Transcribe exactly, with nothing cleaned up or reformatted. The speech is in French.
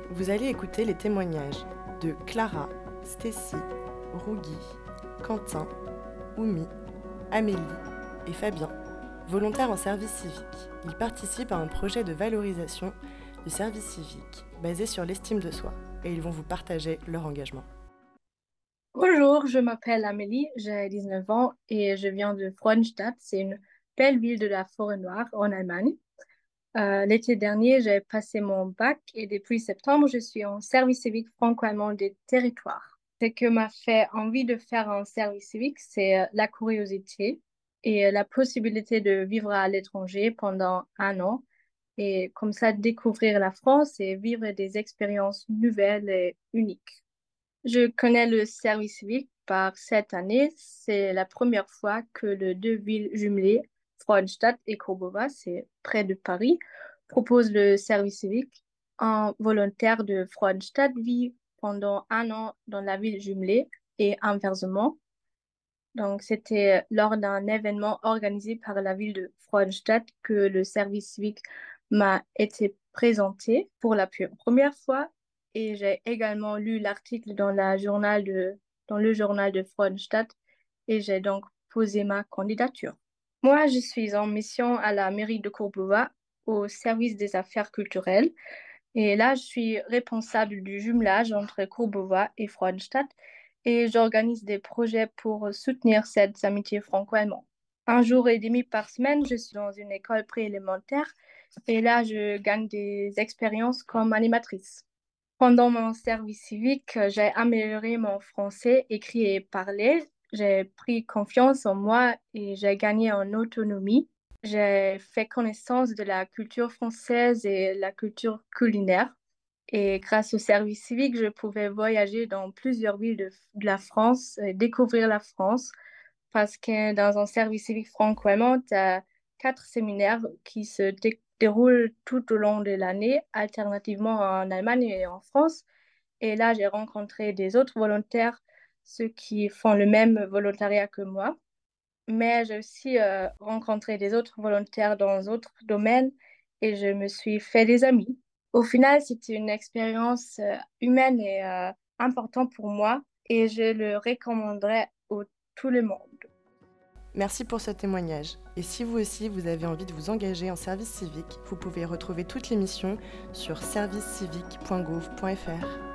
Vous allez écouter les témoignages de Clara, Stécie, Rougui, Quentin, Oumi, Amélie et Fabien, volontaires en service civique. Ils participent à un projet de valorisation du service civique basé sur l'estime de soi et ils vont vous partager leur engagement. Bonjour, je m'appelle Amélie, j'ai dix-neuf ans et je viens de Frauenstadt. C'est une belle ville de la Forêt-Noire en Allemagne. Euh, l'été dernier, j'ai passé mon bac et depuis septembre, je suis en service civique franco-allemand des territoires. Ce que m'a fait envie de faire un service civique, c'est euh, la curiosité et euh, la possibilité de vivre à l'étranger pendant un an et comme ça découvrir la France et vivre des expériences nouvelles et uniques. Je connais le service civique par cette année. C'est la première fois que les deux villes jumelées, Frauenstadt et Courbevoie, c'est près de Paris, proposent le service civique. Un volontaire de Frauenstadt vit pendant un an dans la ville jumelée et inversement. Donc, c'était lors d'un événement organisé par la ville de Frauenstadt que le service civique m'a été présenté pour la pu- première fois et j'ai également lu l'article dans la journal de, dans le journal de Frauenstadt et j'ai donc posé ma candidature. Moi, je suis en mission à la mairie de Courbevoie au service des affaires culturelles et là, je suis responsable du jumelage entre Courbevoie et Frauenstadt et j'organise des projets pour soutenir cette amitié franco-allemande. Un jour et demi par semaine, je suis dans une école préélémentaire et là, je gagne des expériences comme animatrice. Pendant mon service civique, j'ai amélioré mon français écrit et parlé. J'ai pris confiance en moi et j'ai gagné en autonomie. J'ai fait connaissance de la culture française et la culture culinaire. Et grâce au service civique, je pouvais voyager dans plusieurs villes de, de la France et découvrir la France parce que dans un service civique franco-allemand, tu as quatre séminaires qui se dé- déroulent tout au long de l'année, alternativement en Allemagne et en France. Et là, j'ai rencontré des autres volontaires, ceux qui font le même volontariat que moi. Mais j'ai aussi euh, rencontré des autres volontaires dans d'autres domaines et je me suis fait des amis. Au final, c'était une expérience euh, humaine et euh, importante pour moi et je le recommanderais à tout le monde. Merci pour ce témoignage. Et si vous aussi vous avez envie de vous engager en service civique, vous pouvez retrouver toutes les missions sur service civique point gouv point f r.